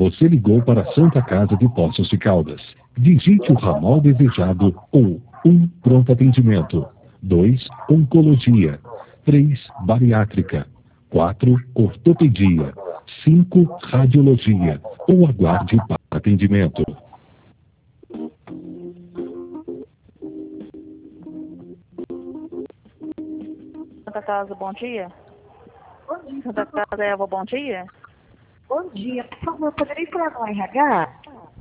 Você ligou para a Santa Casa de Poços de Caldas. Digite o ramal desejado ou 1. Pronto atendimento. 2. Oncologia. 3. Bariátrica. 4. Ortopedia. 5. Radiologia. Ou aguarde para atendimento. Santa Casa, bom dia. Bom dia. Santa Casa, Eva, bom dia. Bom dia. Por favor, poderia falar no RH?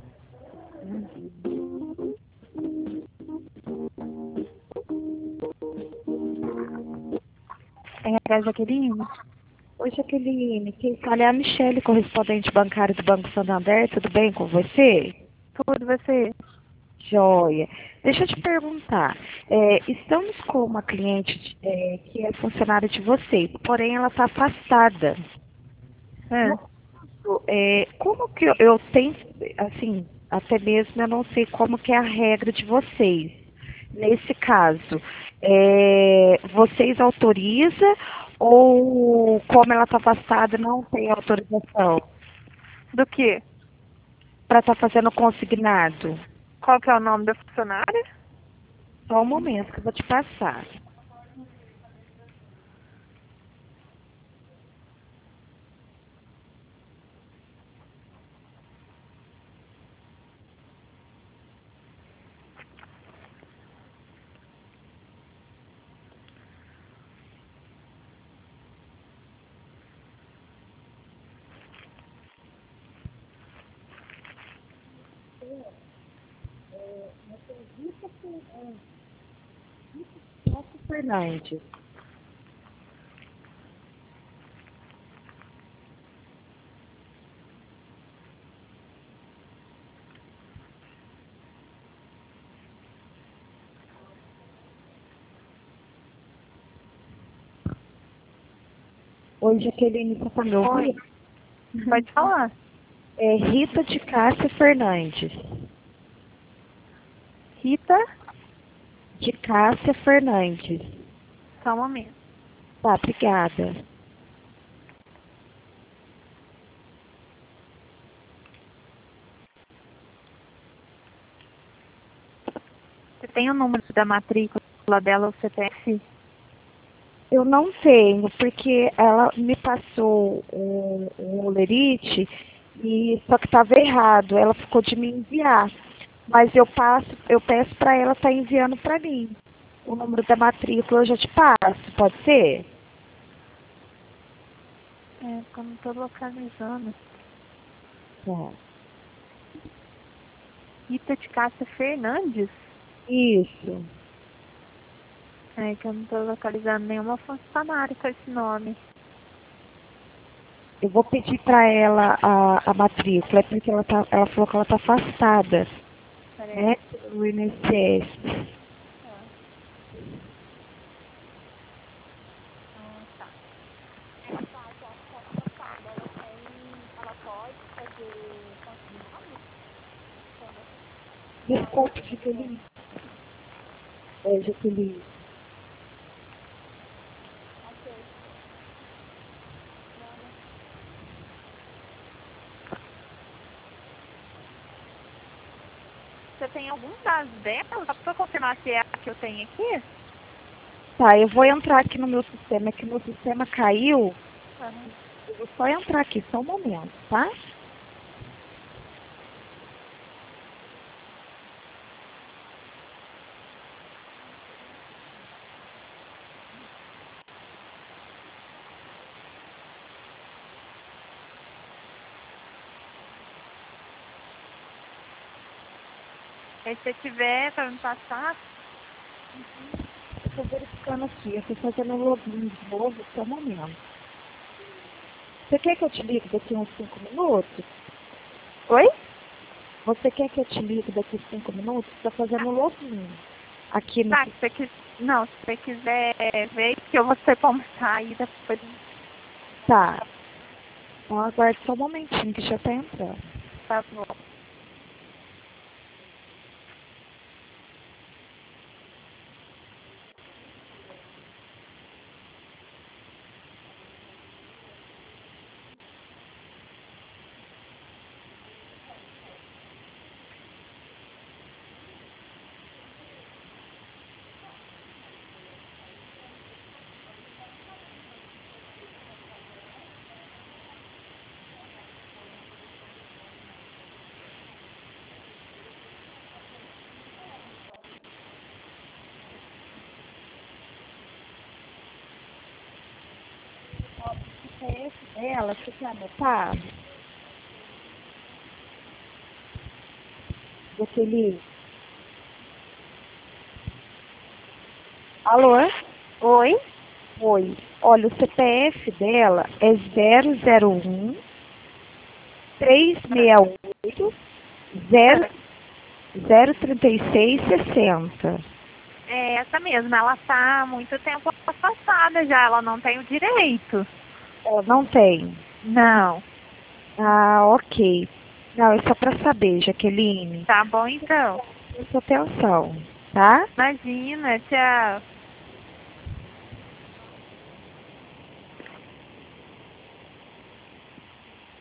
RH Jaqueline? Oi, Jaqueline. Quem fala é a Michele, correspondente bancário do Banco Santander. Tudo bem com você? Tudo, você? Joia. Deixa eu te perguntar. Estamos com uma cliente que é funcionária de vocês, porém ela está afastada. Como que eu tenho, assim, até mesmo eu não sei como que é a regra de vocês. Nesse caso, vocês autorizam ou como ela está afastada não tem autorização Do que? para estar fazendo consignado? Qual que é o nome da funcionária? Só um momento que eu vou te passar. Fernandes. Oi, Jaqueline, você está me ouvindo? Pode falar. É Rita de Cássia Fernandes. Rita? De Cássia Fernandes. Só um momento. Tá, obrigada. Você tem o número da matrícula dela, o CPF? Eu não tenho, porque ela me passou um olerite, só que estava errado. Ela ficou de me enviar. Mas eu peço para ela estar enviando para mim. O número da matrícula eu já te passo, pode ser? Porque eu não estou localizando. Tá. Rita de Cássia Fernandes? Isso. Que eu não estou localizando nenhuma funcionária com esse nome. Eu vou pedir para ela a matrícula, é porque ela falou que ela está afastada, né, do INSS. Desculpe, Jaqueline. Jaqueline. Você tem algum dado dela? Só para confirmar se é a que eu tenho aqui? Tá, eu vou entrar aqui no meu sistema, é que meu sistema caiu. Eu vou só entrar aqui, só um momento, tá? Aí se você tiver para me passar, Eu tô verificando aqui, eu tô fazendo um login de novo, só um momento. Você quer que eu te ligue daqui uns 5 minutos? oi? Você quer que eu te ligue daqui 5 minutos? Tá fazendo um login. Aqui no... Tá, não, se você quiser ver que eu vou ter como sair depois. Tá. Então aguarde só um momentinho que já tá entrando. Tá bom. CPF dela, você quer anotar? Jaqueline? Alô? Oi? Oi. Olha, o CPF dela é 001 368 036 60. É essa mesmo, ela está há muito tempo afastada já, ela não tem o direito. Ela não tem. Não. Ah, ok. Não, é só para saber, Jaqueline. Tá bom então. Presta atenção, tá? Imagina, tchau.